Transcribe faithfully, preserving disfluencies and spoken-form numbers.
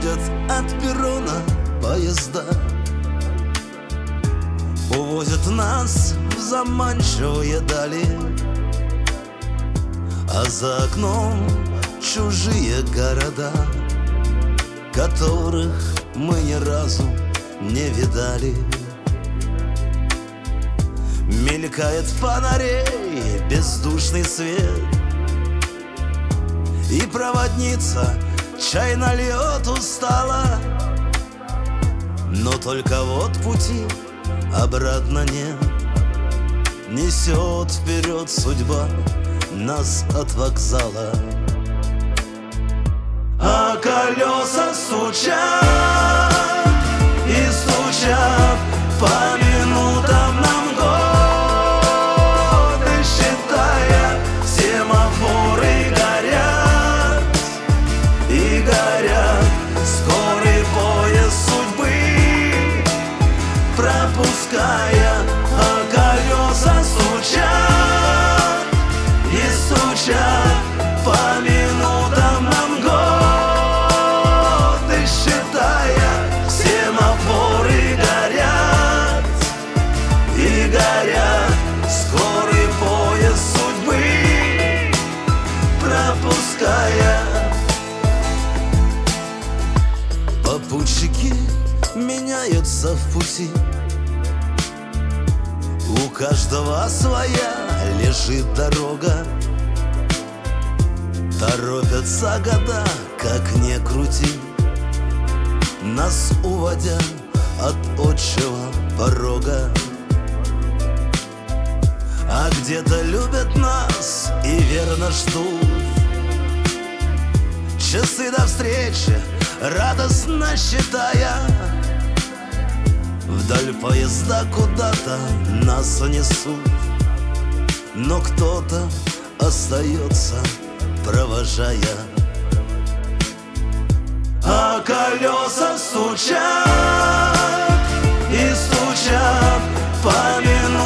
уходят от перрона поезда, увозят нас в заманчивые дали, а за окном чужие города, которых мы ни разу не видали. Мелькает фонарей бездушный свет, и проводница чай нальет устало, но только вот пути обратно нет. Несет вперед судьба нас от вокзала, а колеса стучат и стучат по минутам нам годы, считая, семафоры горят и горят. Скорый поезд судьбы пропуская, а колеса стучат и стучат по минутам нам годы, считая, семафоры горят и горят. Скорый поезд судьбы пропуская. Попутчики меняются в пути, у каждого своя лежит дорога. Торопятся года, как ни крути, нас уводя от отчего порога. А где-то любят нас и верно ждут, часы до встречи радостно считая. Вдаль поезда куда-то нас несут, но кто-то остается, провожая. А колеса стучат и стучат по минутам